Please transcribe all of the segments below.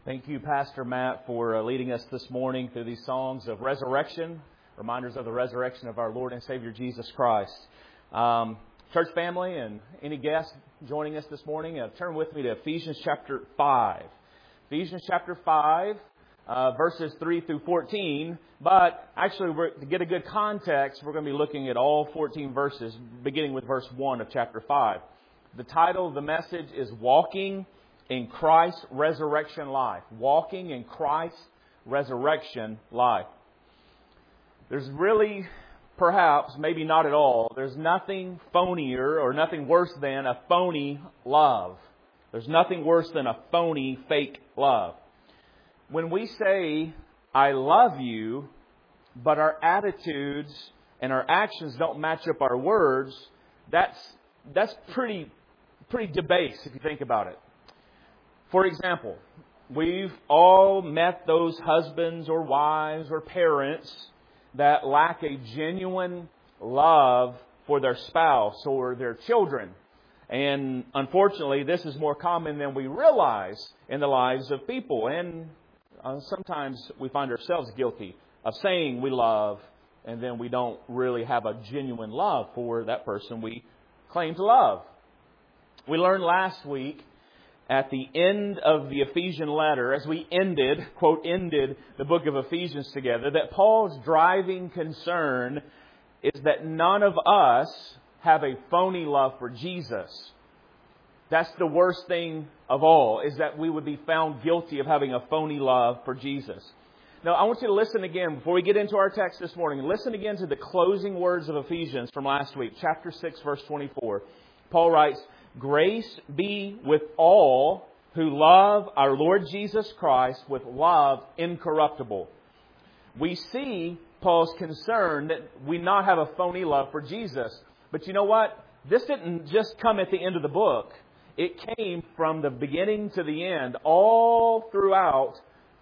Thank you, Pastor Matt, for leading us this morning through these songs of resurrection, reminders of the resurrection of our Lord and Savior Jesus Christ. Church family and any guests joining us this morning, turn with me to Ephesians chapter 5. Ephesians chapter 5, verses 3 through 14. But actually, to get a good context, we're going to be looking at all 14 verses, beginning with verse 1 of chapter 5. The title of the message is Walking in Christ's Resurrection Life. Walking in Christ's Resurrection Life. There's really, perhaps, maybe not at all, there's nothing phonier or nothing worse than a phony love. There's nothing worse than a phony, fake love. When we say, I love you, but our attitudes and our actions don't match up our words, that's pretty debased if you think about it. For example, we've all met those husbands or wives or parents that lack a genuine love for their spouse or their children. And unfortunately, this is more common than we realize in the lives of people. And sometimes we find ourselves guilty of saying we love, and then we don't really have a genuine love for that person we claim to love. We learned last week at the end of the Ephesian letter, as we ended the book of Ephesians together, that Paul's driving concern is that none of us have a phony love for Jesus. That's the worst thing of all, is that we would be found guilty of having a phony love for Jesus. Now, I want you to listen again, before we get into our text this morning, listen again to the closing words of Ephesians from last week, chapter 6, verse 24. Paul writes, Grace be with all who love our Lord Jesus Christ with love incorruptible. We see Paul's concern that we not have a phony love for Jesus. But you know what? This didn't just come at the end of the book. It came from the beginning to the end, all throughout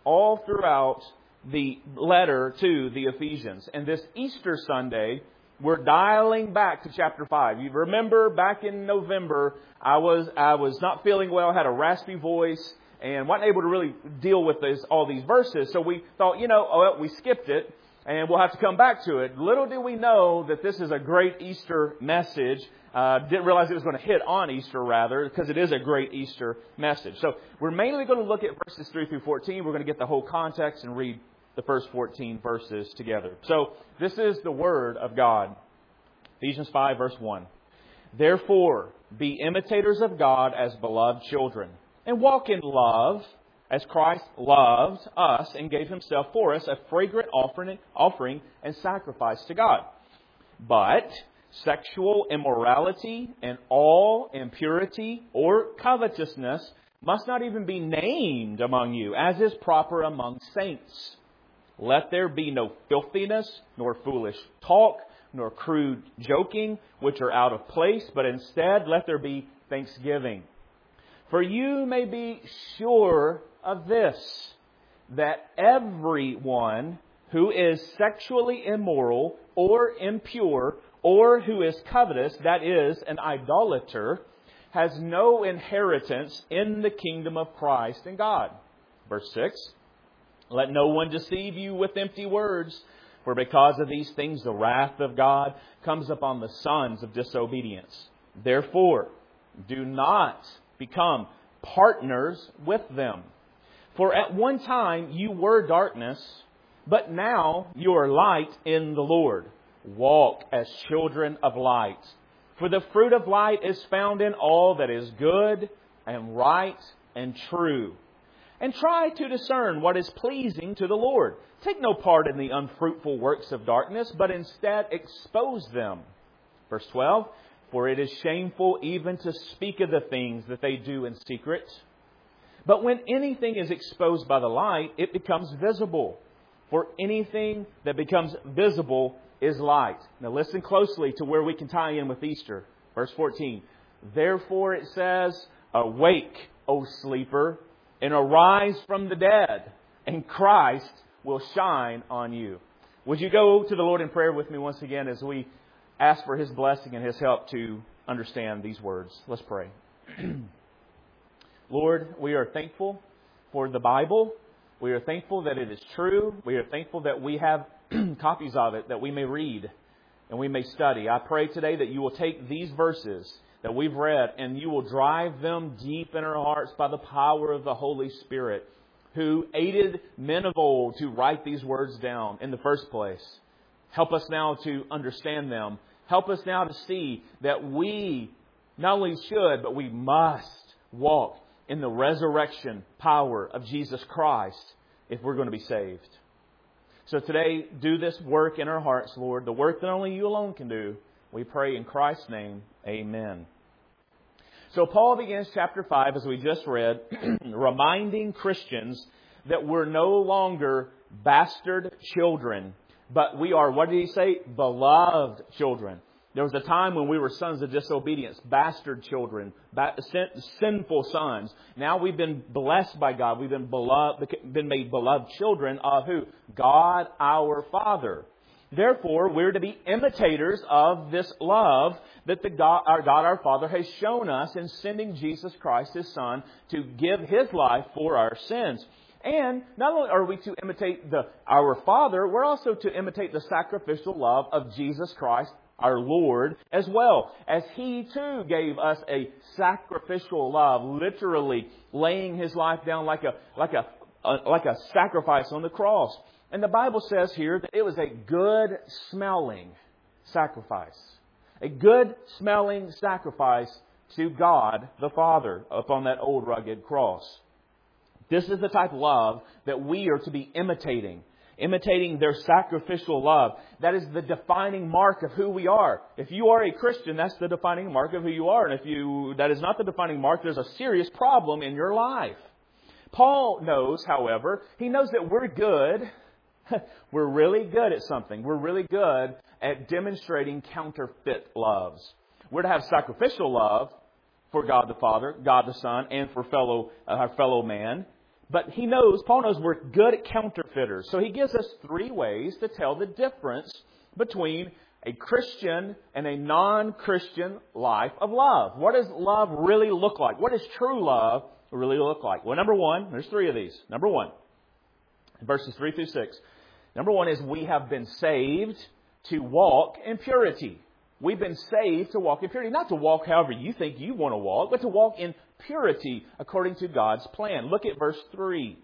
the letter to the Ephesians. And this Easter Sunday, we're dialing back to chapter 5. You remember back in November, I was not feeling well, I had a raspy voice, and wasn't able to really deal with all these verses. So we thought, we skipped it, and we'll have to come back to it. Little did we know that this is a great Easter message. Didn't realize it was going to hit on Easter, rather, because it is a great Easter message. So we're mainly going to look at verses 3 through 14. We're going to get the whole context and read the first 14 verses together. So this is the Word of God. Ephesians 5, verse 1. Therefore, be imitators of God as beloved children, and walk in love as Christ loved us and gave Himself for us, a fragrant offering and sacrifice to God. But sexual immorality and all impurity or covetousness must not even be named among you, as is proper among saints. Let there be no filthiness, nor foolish talk, nor crude joking, which are out of place, but instead let there be thanksgiving. For you may be sure of this, that everyone who is sexually immoral or impure, or who is covetous, that is, an idolater, has no inheritance in the kingdom of Christ and God. Verse 6. Let no one deceive you with empty words, for because of these things the wrath of God comes upon the sons of disobedience. Therefore, do not become partners with them. For at one time you were darkness, but now you are light in the Lord. Walk as children of light. For the fruit of light is found in all that is good and right and true. And try to discern what is pleasing to the Lord. Take no part in the unfruitful works of darkness, but instead expose them. Verse 12, for it is shameful even to speak of the things that they do in secret. But when anything is exposed by the light, it becomes visible. For anything that becomes visible is light. Now listen closely to where we can tie in with Easter. Verse 14, therefore it says, awake, O sleeper, and arise from the dead, and Christ will shine on you. Would you go to the Lord in prayer with me once again as we ask for His blessing and His help to understand these words? Let's pray. Lord, we are thankful for the Bible. We are thankful that it is true. We are thankful that we have copies of it that we may read and we may study. I pray today that you will take these verses that we've read and you will drive them deep in our hearts by the power of the Holy Spirit, who aided men of old to write these words down in the first place. Help us now to understand them. Help us now to see that we not only should, but we must walk in the resurrection power of Jesus Christ if we're going to be saved. So today, do this work in our hearts, Lord, the work that only you alone can do. We pray in Christ's name, amen. So Paul begins chapter 5, as we just read, reminding Christians that we're no longer bastard children, but we are, what did he say? Beloved children. There was a time when we were sons of disobedience, bastard children, sinful sons. Now we've been blessed by God. We've been made beloved children of who? God our Father. Therefore, we're to be imitators of this love that our God our Father has shown us in sending Jesus Christ, His Son, to give His life for our sins. And not only are we to imitate our Father, we're also to imitate the sacrificial love of Jesus Christ, our Lord, as well, as He too gave us a sacrificial love, literally laying His life down like a sacrifice on the cross. And the Bible says here that it was a good smelling sacrifice, a good smelling sacrifice to God the Father upon that old rugged cross. This is the type of love that we are to be imitating their sacrificial love. That is the defining mark of who we are. If you are a Christian, that's the defining mark of who you are. And if that is not the defining mark, there's a serious problem in your life. Paul knows, however, he knows that we're good. We're really good at something. We're really good at demonstrating counterfeit loves. We're to have sacrificial love for God the Father, God the Son, and for our fellow man. But Paul knows we're good at counterfeiters. So he gives us 3 ways to tell the difference between a Christian and a non-Christian life of love. What does love really look like? What does true love really look like? Well, number 1, there's 3 of these. Number 1, verses 3 through 6. Number 1 is we have been saved to walk in purity. We've been saved to walk in purity. Not to walk however you think you want to walk, but to walk in purity according to God's plan. Look at verse 3.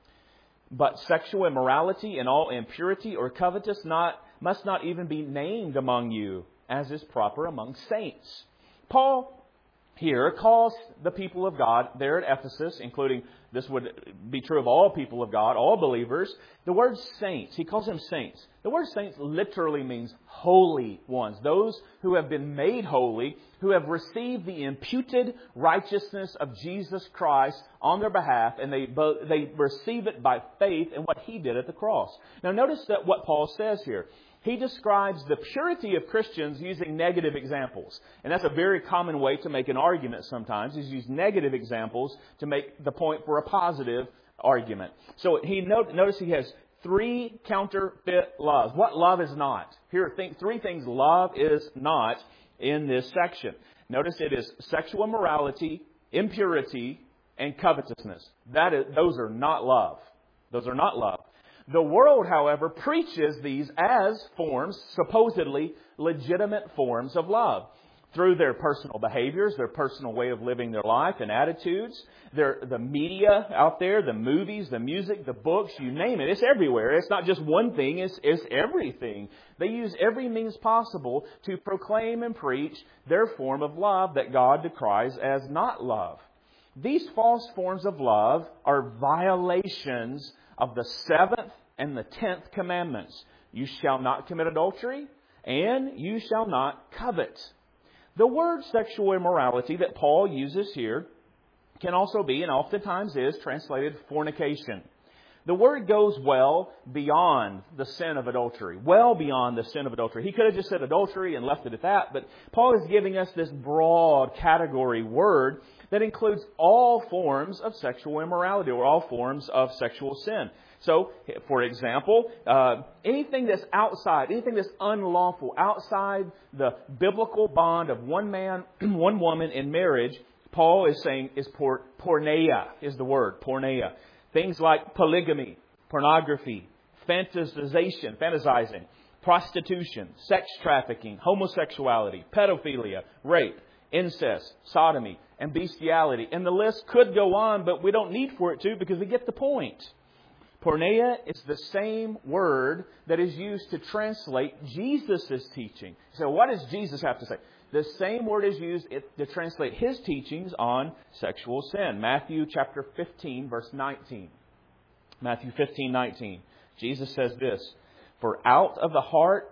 But sexual immorality and all impurity or covetous must not even be named among you, as is proper among saints. Paul here calls the people of God there at Ephesus, including, this would be true of all people of God, all believers, the word saints. He calls them saints. The word saints literally means holy ones. Those who have been made holy, who have received the imputed righteousness of Jesus Christ on their behalf, and they receive it by faith in what He did at the cross. Now notice that what Paul says here. He describes the purity of Christians using negative examples. And that's a very common way to make an argument sometimes, is use negative examples to make the point for a positive argument. So notice he has 3 counterfeit loves. What love is not? Here are 3 things love is not in this section. Notice it is sexual immorality, impurity, and covetousness. Those are not love. Those are not love. The world, however, preaches these as forms, supposedly legitimate forms of love. Through their personal behaviors, their personal way of living their life and attitudes, the media out there, the movies, the music, the books, you name it. It's everywhere. It's not just one thing, it's everything. They use every means possible to proclaim and preach their form of love that God decries as not love. These false forms of love are violations of the 7th and the 10th commandments. You shall not commit adultery, and you shall not covet. The word sexual immorality that Paul uses here can also be, and oftentimes is, translated fornication. The word goes well beyond the sin of adultery. Well beyond the sin of adultery. He could have just said adultery and left it at that, but Paul is giving us this broad category word that includes all forms of sexual immorality or all forms of sexual sin. So, for example, anything that's outside, anything that's unlawful, outside the biblical bond of one man, one woman in marriage, Paul is saying is porneia, is the word, porneia. Things like polygamy, pornography, fantasizing, prostitution, sex trafficking, homosexuality, pedophilia, rape, incest, sodomy, and bestiality. And the list could go on, but we don't need for it to because we get the point. Porneia is the same word that is used to translate Jesus' teaching. So what does Jesus have to say? The same word is used to translate His teachings on sexual sin. Matthew chapter 15, verse 19. Matthew 15, 19. Jesus says this, "For out of the heart,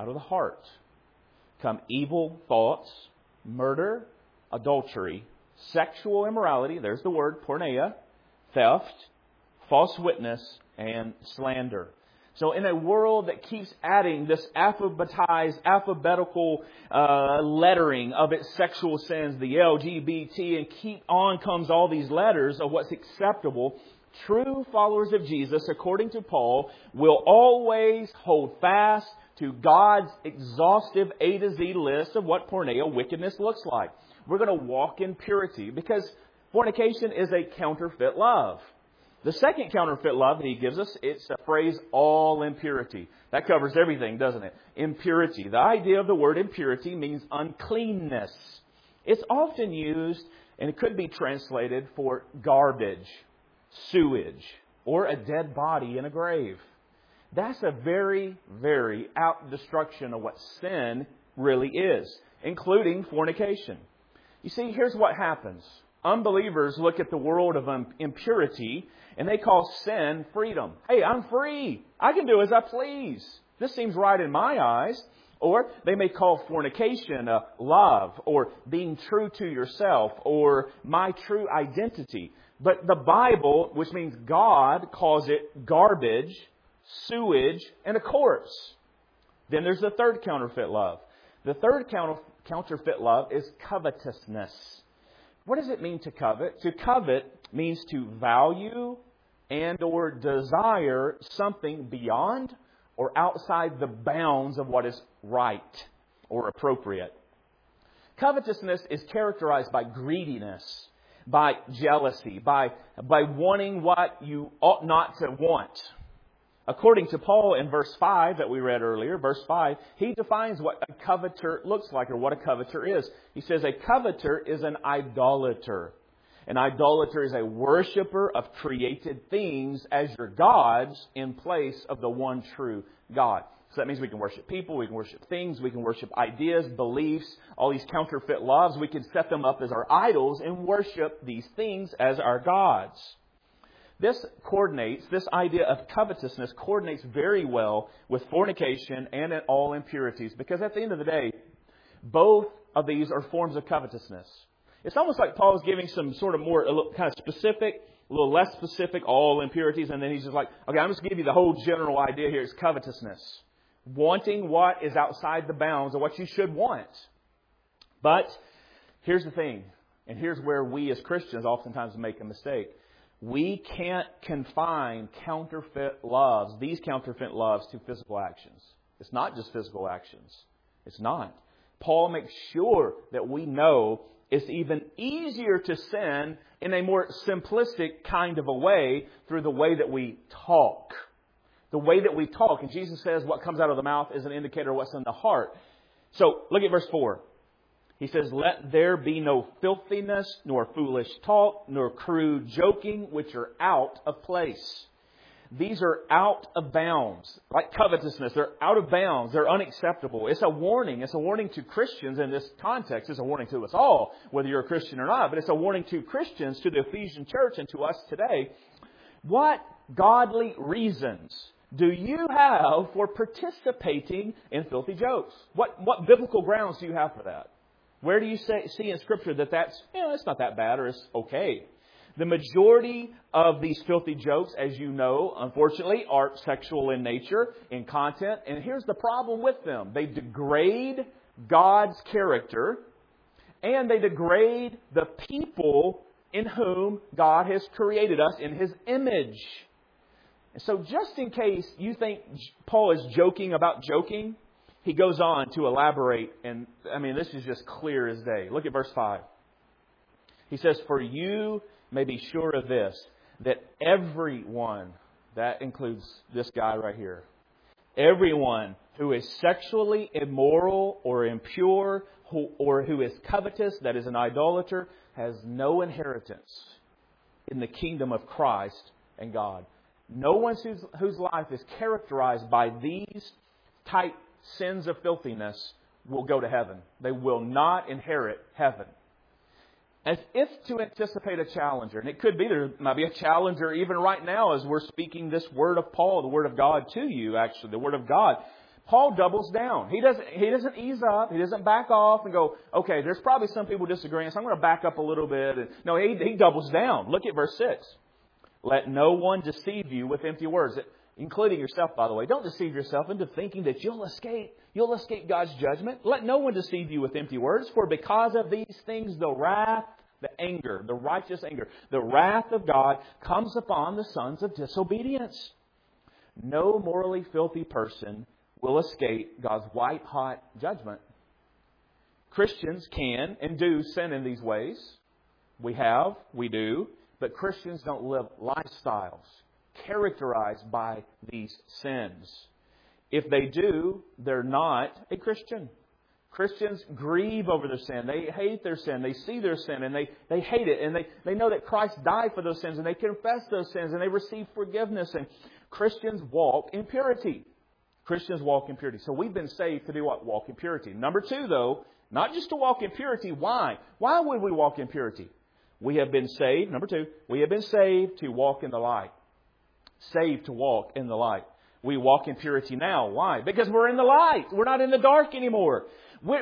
come evil thoughts, murder, adultery, sexual immorality," there's the word, porneia, "theft, false witness, and slander." So in a world that keeps adding this alphabetical lettering of its sexual sins, the LGBT, and keep on comes all these letters of what's acceptable, true followers of Jesus, according to Paul, will always hold fast to God's exhaustive A to Z list of what porneia, wickedness, looks like. We're going to walk in purity because fornication is a counterfeit love. The second counterfeit love that he gives us, it's the phrase all impurity. That covers everything, doesn't it? Impurity. The idea of the word impurity means uncleanness. It's often used, and it could be translated for garbage, sewage, or a dead body in a grave. That's a very, very out-destruction of what sin really is, including fornication. You see, here's what happens. Unbelievers look at the world of impurity and they call sin freedom. Hey, I'm free. I can do as I please. This seems right in my eyes. Or they may call fornication love or being true to yourself or my true identity. But the Bible, which means God, calls it garbage, sewage, and a corpse. Then there's the third counterfeit love. The third counterfeit love is covetousness. What does it mean to covet? To covet means to value and or desire something beyond or outside the bounds of what is right or appropriate. Covetousness is characterized by greediness, by jealousy, by wanting what you ought not to want. According to Paul in verse 5 that we read earlier, verse 5, he defines what a coveter looks like or what a coveter is. He says a coveter is an idolater. An idolater is a worshiper of created things as your gods in place of the one true God. So that means we can worship people, we can worship things, we can worship ideas, beliefs, all these counterfeit loves. We can set them up as our idols and worship these things as our gods. This idea of covetousness coordinates very well with fornication and all impurities. Because at the end of the day, both of these are forms of covetousness. It's almost like Paul's giving some sort of more, a little kind of specific, a little less specific, all impurities. And then he's just like, okay, I'm just going to give you the whole general idea here. It's covetousness. Wanting what is outside the bounds of what you should want. But here's the thing. And here's where we as Christians oftentimes make a mistake. We can't confine these counterfeit loves to physical actions. It's not just physical actions. It's not. Paul makes sure that we know it's even easier to sin in a more simplistic kind of a way through the way that we talk. The way that we talk. And Jesus says what comes out of the mouth is an indicator of what's in the heart. So look at verse 4. He says, "Let there be no filthiness, nor foolish talk, nor crude joking, which are out of place." These are out of bounds. Like covetousness, they're out of bounds. They're unacceptable. It's a warning. It's a warning to Christians in this context. It's a warning to us all, whether you're a Christian or not. But it's a warning to Christians, to the Ephesian church, and to us today. What godly reasons do you have for participating in filthy jokes? What biblical grounds do you have for that? Where do you see in Scripture that it's not that bad or it's okay? The majority of these filthy jokes, as you know, unfortunately, are sexual in nature, in content. And here's the problem with them. They degrade God's character and they degrade the people in whom God has created us in His image. And so just in case you think Paul is joking about joking, he goes on to elaborate, and this is just clear as day. Look at verse 5. He says, "For you may be sure of this, that everyone, that includes this guy right here, everyone who is sexually immoral or impure or who is covetous, that is an idolater, has no inheritance in the kingdom of Christ and God. No one whose life is characterized by these type sins of filthiness will go to heaven. They will not inherit heaven. As if to anticipate a challenger, and it could be, there might be a challenger even right now as we're speaking this word of Paul, the word of God to you, actually, the word of God. Paul doubles down. He doesn't ease up. He doesn't back off and go, okay, there's probably some people disagreeing, so I'm going to back up a little bit. No, he doubles down. Look at verse 6. Let no one deceive you with empty words, including yourself, by the way. Don't deceive yourself into thinking that you'll escape God's judgment. Let no one deceive you with empty words, for because of these things the wrath, the anger, the righteous anger, the wrath of God comes upon the sons of disobedience. No morally filthy person will escape God's white-hot judgment. Christians can and do sin in these ways. We do, but Christians don't live lifestyles characterized by these sins. If they do, they're not a Christian. Christians grieve over their sin. They hate their sin. They see their sin and they hate it. And they know that Christ died for those sins and they confess those sins and they receive forgiveness. And Christians walk in purity. Christians walk in purity. So we've been saved to do what? Walk in purity. Number 2, though, not just to walk in purity. Why? Why would we walk in purity? We have been saved. Number 2, we have been saved to walk in the light. Saved to walk in the light. We walk in purity now. Why? Because we're in the light. We're not in the dark anymore. We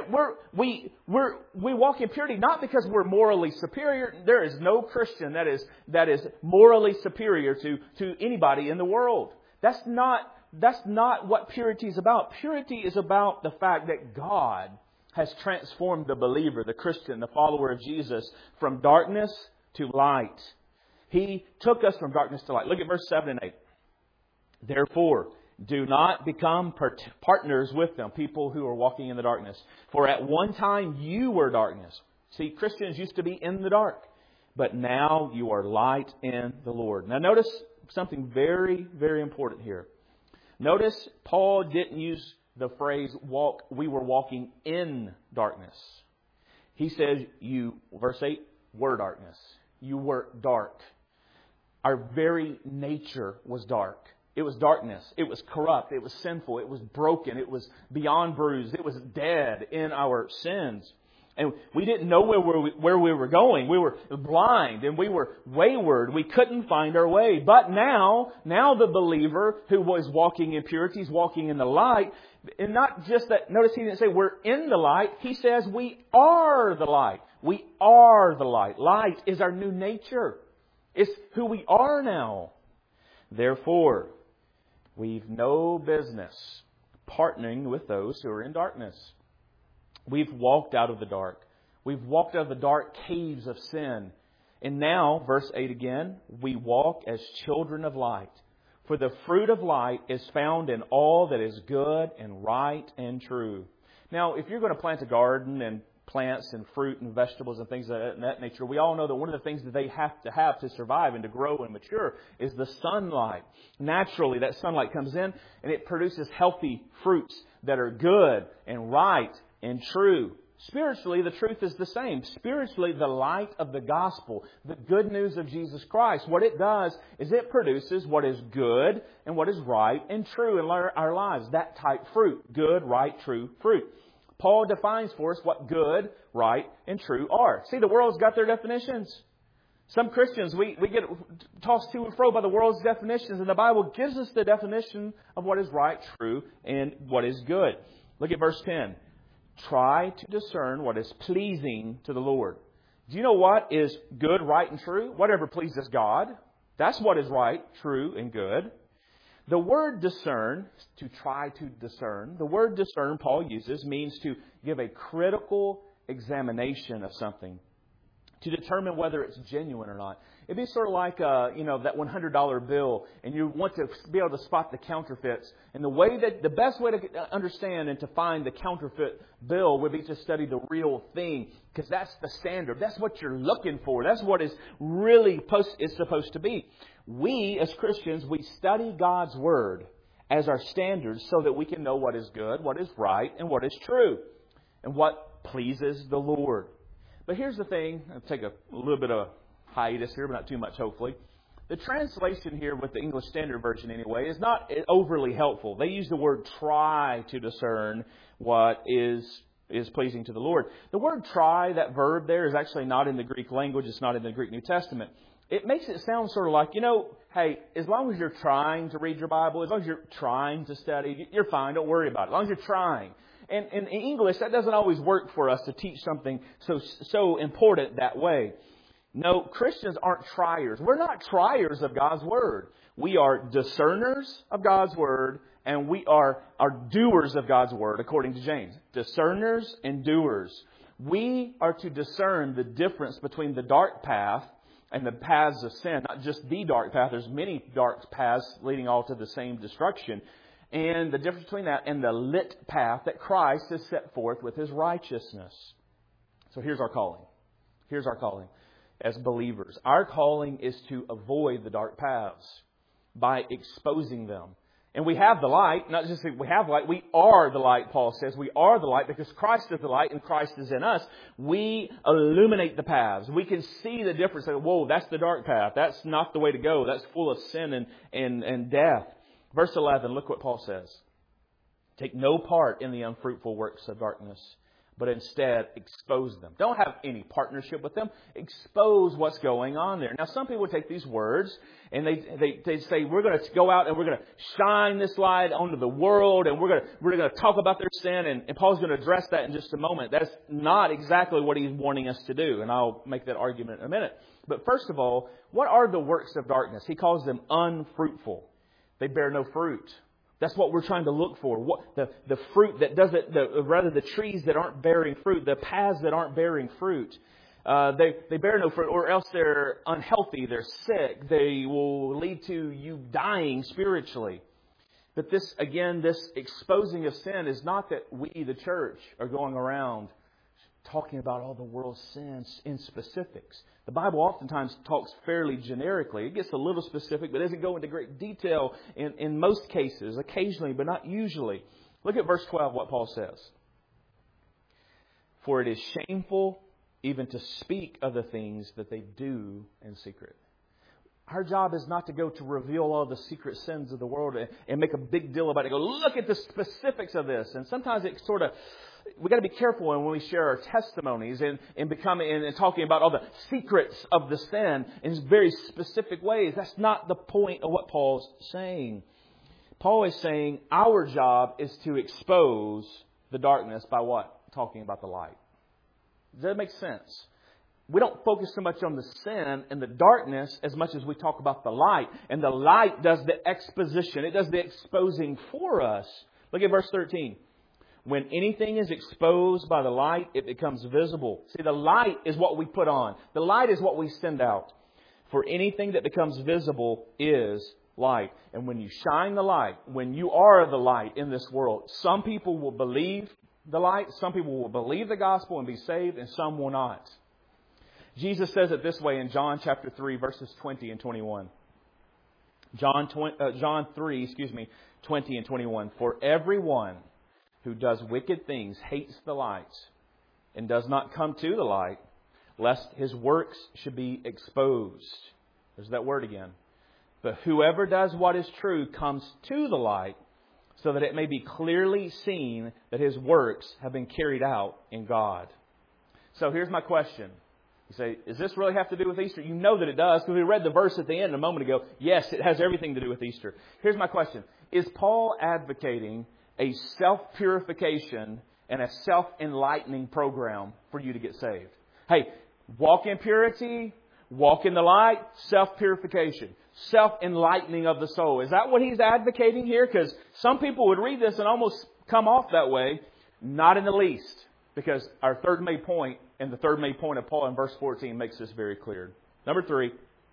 walk in purity not because we're morally superior. There is no Christian that is morally superior to anybody in the world. That's not what purity is about. Purity is about the fact that God has transformed the believer, the Christian, the follower of Jesus, from darkness to light. He took us from darkness to light. Look at verse 7 and 8. Therefore, do not become partners with them, people who are walking in the darkness. For at one time you were darkness. See, Christians used to be in the dark, but now you are light in the Lord. Now notice something very, very important here. Notice Paul didn't use the phrase we were walking in darkness. He says verse 8, were darkness. You were dark. Our very nature was dark. It was darkness. It was corrupt. It was sinful. It was broken. It was beyond bruised. It was dead in our sins. And we didn't know where we were going. We were blind and we were wayward. We couldn't find our way. But now the believer who was walking in purity is walking in the light. And not just that, notice he didn't say we're in the light. He says we are the light. We are the light. Light is our new nature. It's who we are now. Therefore, we've no business partnering with those who are in darkness. We've walked out of the dark. We've walked out of the dark caves of sin. And now, verse 8 again, we walk as children of light. For the fruit of light is found in all that is good and right and true. Now, if you're going to plant a garden and plants and fruit and vegetables and things of that nature, we all know that one of the things that they have to survive and to grow and mature is the sunlight. Naturally, that sunlight comes in and it produces healthy fruits that are good and right and true. Spiritually, the truth is the same. Spiritually, the light of the gospel, the good news of Jesus Christ, what it does is it produces what is good and what is right and true in our lives. That type fruit. Good, right, true fruit. Paul defines for us what good, right, and true are. See, the world's got their definitions. Some Christians, we get tossed to and fro by the world's definitions, and the Bible gives us the definition of what is right, true, and what is good. Look at verse 10. Try to discern what is pleasing to the Lord. Do you know what is good, right, and true? Whatever pleases God. That's what is right, true, and good. The word discern, to try to discern, the word discern Paul uses means to give a critical examination of something. to determine whether it's genuine or not. It'd be sort of like, that $100 bill, and you want to be able to spot the counterfeits. And the best way to understand and to find the counterfeit bill would be to study the real thing, because that's the standard. That's what you're looking for. That's what is really supposed to be. We, as Christians, we study God's Word as our standards so that we can know what is good, what is right, and what is true, and what pleases the Lord. But here's the thing. I'll take a little bit of hiatus here, but not too much, hopefully. The translation here with the English Standard Version anyway is not overly helpful. They use the word try to discern what is pleasing to the Lord. The word try, that verb there, is actually not in the Greek language. It's not in the Greek New Testament. It makes it sound sort of like, hey, as long as you're trying to read your Bible, as long as you're trying to study, you're fine. Don't worry about it. As long as you're trying. And in English, that doesn't always work for us to teach something so important that way. No, Christians aren't triers. We're not triers of God's Word. We are discerners of God's Word, and we are doers of God's Word, according to James. Discerners and doers. We are to discern the difference between the dark path and the paths of sin. Not just the dark path. There's many dark paths leading all to the same destruction. And the difference between that and the lit path that Christ has set forth with His righteousness. So here's our calling. Here's our calling as believers. Our calling is to avoid the dark paths by exposing them. And we have the light. Not just that we have light. We are the light, Paul says. We are the light because Christ is the light and Christ is in us. We illuminate the paths. We can see the difference. Like, whoa, that's the dark path. That's not the way to go. That's full of sin and death. Verse 11, look what Paul says. Take no part in the unfruitful works of darkness, but instead expose them. Don't have any partnership with them. Expose what's going on there. Now, some people take these words and they say, we're going to go out and we're going to shine this light onto the world and we're going to talk about their sin. And Paul's going to address that in just a moment. That's not exactly what he's wanting us to do. And I'll make that argument in a minute. But first of all, what are the works of darkness? He calls them unfruitful. They bear no fruit. That's what we're trying to look for. The fruit that doesn't, rather the trees that aren't bearing fruit, the paths that aren't bearing fruit. They bear no fruit, or else they're unhealthy, they're sick. They will lead to you dying spiritually. But this exposing of sin is not that we, the church, are going around talking about all the world's sins in specifics. The Bible oftentimes talks fairly generically. It gets a little specific, but doesn't go into great detail in most cases, occasionally, but not usually. Look at verse 12, what Paul says. For it is shameful even to speak of the things that they do in secret. Our job is not to go to reveal all the secret sins of the world and make a big deal about it. Go, look at the specifics of this. And sometimes it sort of, we got to be careful when we share our testimonies and talking about all the secrets of the sin in very specific ways. That's not the point of what Paul's saying. Paul is saying our job is to expose the darkness by what? Talking about the light. Does that make sense? We don't focus so much on the sin and the darkness as much as we talk about the light. And the light does the exposition. It does the exposing for us. Look at verse 13. When anything is exposed by the light, it becomes visible. See, the light is what we put on. The light is what we send out. For anything that becomes visible is light. And when you shine the light, when you are the light in this world, some people will believe the light, some people will believe the gospel and be saved, and some will not. Jesus says it this way in John chapter 3, verses 20 and 21. John 3, 20 and 21. For everyone who does wicked things hates the light and does not come to the light, lest his works should be exposed. There's that word again. But whoever does what is true comes to the light, so that it may be clearly seen that his works have been carried out in God. So here's my question. You say, does this really have to do with Easter? You know that it does, because we read the verse at the end a moment ago. Yes, it has everything to do with Easter. Here's my question. Is Paul advocating a self-purification and a self-enlightening program for you to get saved? Hey, walk in purity, walk in the light, self-purification, self-enlightening of the soul. Is that what he's advocating here? Because some people would read this and almost come off that way. Not in the least. Because our third main point And the third main point of Paul in verse 14 makes this very clear. Number 3,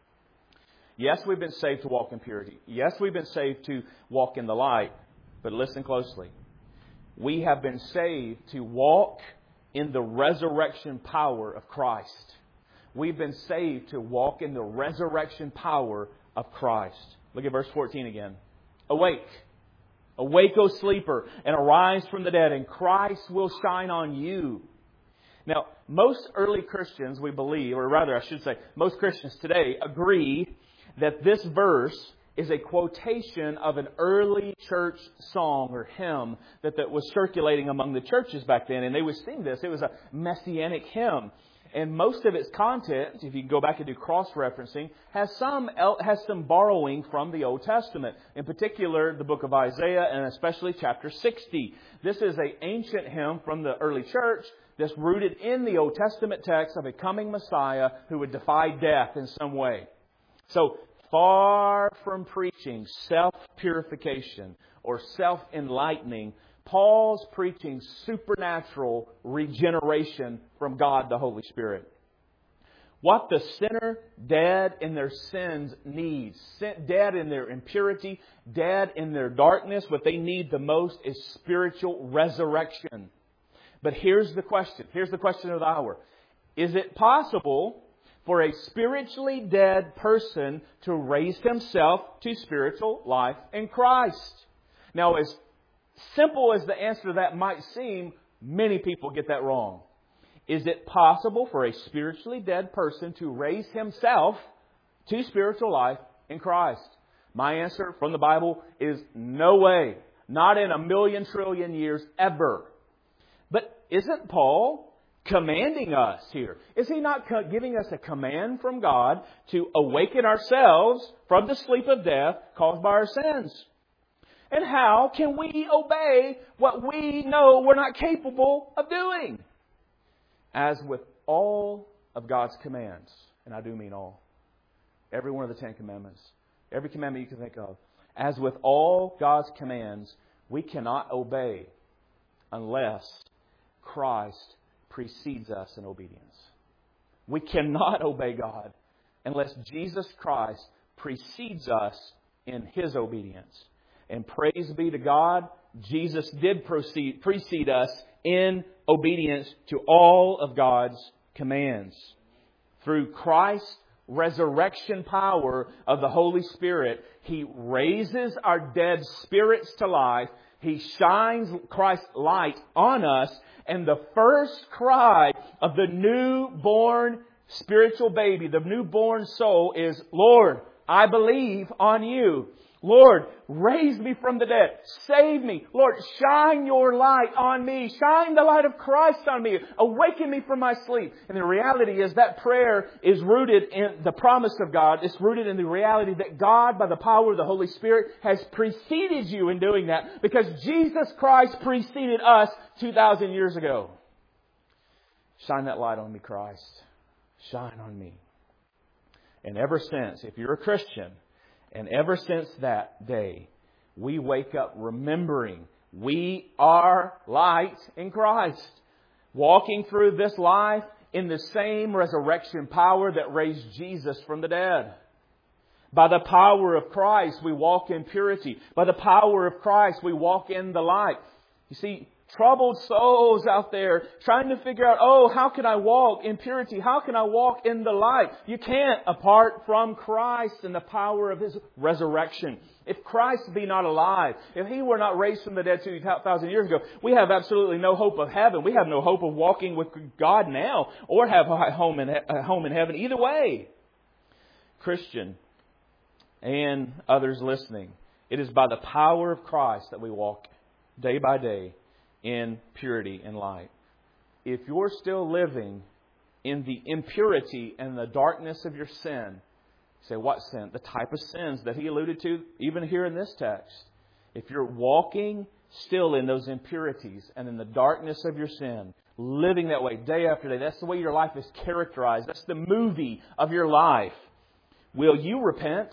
yes, we've been saved to walk in purity. Yes, we've been saved to walk in the light. But listen closely. We have been saved to walk in the resurrection power of Christ. We've been saved to walk in the resurrection power of Christ. Look at verse 14 again. Awake. Awake, O sleeper, and arise from the dead, and Christ will shine on you. Now, most early Christians, we believe, or rather I should say, most Christians today agree that this verse is a quotation of an early church song or hymn that was circulating among the churches back then. And they would sing this. It was a messianic hymn. And most of its content, if you go back and do cross-referencing, has some borrowing from the Old Testament. In particular, the book of Isaiah and especially chapter 60. This is an ancient hymn from the early church that's rooted in the Old Testament text of a coming Messiah who would defy death in some way. So, far from preaching self-purification or self-enlightening, Paul's preaching supernatural regeneration from God the Holy Spirit. What the sinner dead in their sins needs, dead in their impurity, dead in their darkness, what they need the most is spiritual resurrection. But here's the question. Here's the question of the hour. Is it possible for a spiritually dead person to raise himself to spiritual life in Christ? Now, as simple as the answer to that might seem, many people get that wrong. Is it possible for a spiritually dead person to raise himself to spiritual life in Christ? My answer from the Bible is no way. Not in a million trillion years ever. But isn't Paul commanding us here? Is he not giving us a command from God to awaken ourselves from the sleep of death caused by our sins? And how can we obey what we know we're not capable of doing? As with all of God's commands, and I do mean all, every one of the 10 commandments, every commandment you can think of, as with all God's commands, we cannot obey unless Christ precedes us in obedience. We cannot obey God unless Jesus Christ precedes us in His obedience. And praise be to God, Jesus did precede us in obedience to all of God's commands. Through Christ's resurrection power of the Holy Spirit, He raises our dead spirits to life. He shines Christ's light on us. And the first cry of the newborn spiritual baby, the newborn soul is, Lord, I believe on You. Lord, raise me from the dead. Save me. Lord, shine Your light on me. Shine the light of Christ on me. Awaken me from my sleep. And the reality is that prayer is rooted in the promise of God. It's rooted in the reality that God, by the power of the Holy Spirit, has preceded you in doing that. Because Jesus Christ preceded us 2,000 years ago. Shine that light on me, Christ. Shine on me. And ever since, if you're a Christian, and ever since that day, we wake up remembering we are light in Christ. Walking through this life in the same resurrection power that raised Jesus from the dead. By the power of Christ, we walk in purity. By the power of Christ, we walk in the light. You see, troubled souls out there trying to figure out, how can I walk in purity? How can I walk in the light? You can't apart from Christ and the power of His resurrection. If Christ be not alive, if He were not raised from the dead 2,000 years ago, we have absolutely no hope of heaven. We have no hope of walking with God now or have a home in heaven. Either way, Christian and others listening, it is by the power of Christ that we walk day by day in purity and light. If you're still living in the impurity and the darkness of your sin, say, what sin? The type of sins that he alluded to even here in this text. If you're walking still in those impurities and in the darkness of your sin, living that way day after day, that's the way your life is characterized. That's the movie of your life. Will you repent?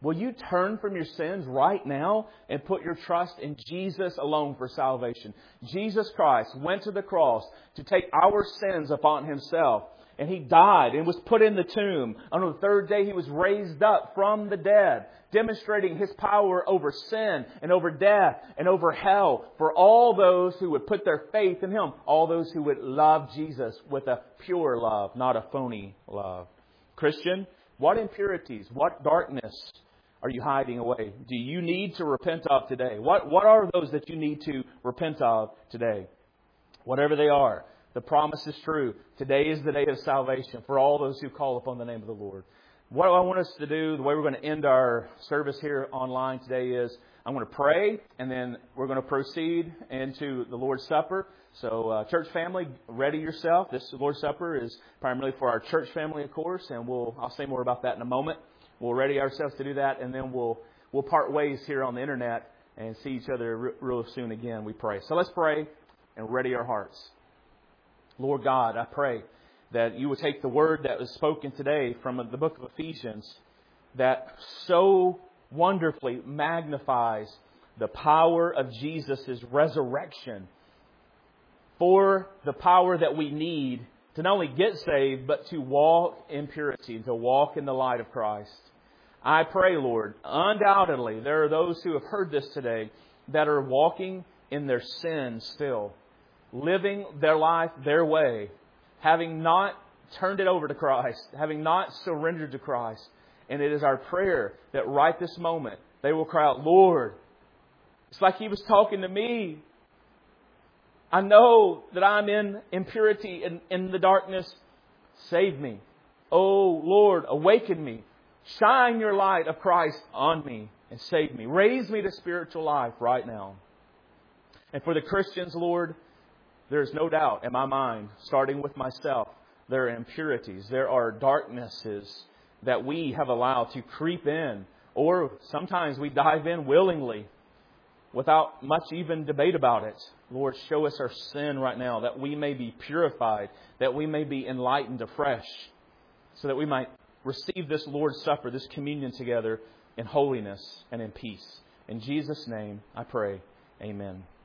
Will you turn from your sins right now and put your trust in Jesus alone for salvation? Jesus Christ went to the cross to take our sins upon Himself. And He died and was put in the tomb. On the third day He was raised up from the dead, demonstrating His power over sin and over death and over hell for all those who would put their faith in Him. All those who would love Jesus with a pure love, not a phony love. Christian, what impurities, what darkness are you hiding away? Do you need to repent of today? What are those that you need to repent of today? Whatever they are, the promise is true. Today is the day of salvation for all those who call upon the name of the Lord. What I want us to do, the way we're going to end our service here online today is I'm going to pray, and then we're going to proceed into the Lord's Supper. So, church family, ready yourself. This Lord's Supper is primarily for our church family, of course, and I'll say more about that in a moment. We'll ready ourselves to do that, and then we'll part ways here on the internet and see each other real soon again, we pray. So let's pray and ready our hearts. Lord God, I pray that You would take the word that was spoken today from the book of Ephesians that so wonderfully magnifies the power of Jesus' resurrection for the power that we need to not only get saved, but to walk in purity, to walk in the light of Christ. I pray, Lord, undoubtedly there are those who have heard this today that are walking in their sin still, living their life their way, having not turned it over to Christ, having not surrendered to Christ. And it is our prayer that right this moment they will cry out, Lord, it's like He was talking to me. I know that I'm in impurity and in the darkness. Save me. Oh, Lord, awaken me. Shine Your light of Christ on me and save me. Raise me to spiritual life right now. And for the Christians, Lord, there is no doubt in my mind, starting with myself, there are impurities. There are darknesses that we have allowed to creep in. Or sometimes we dive in willingly without much even debate about it. Lord, show us our sin right now that we may be purified, that we may be enlightened afresh, so that we might receive this Lord's Supper, this communion together in holiness and in peace. In Jesus' name I pray. Amen.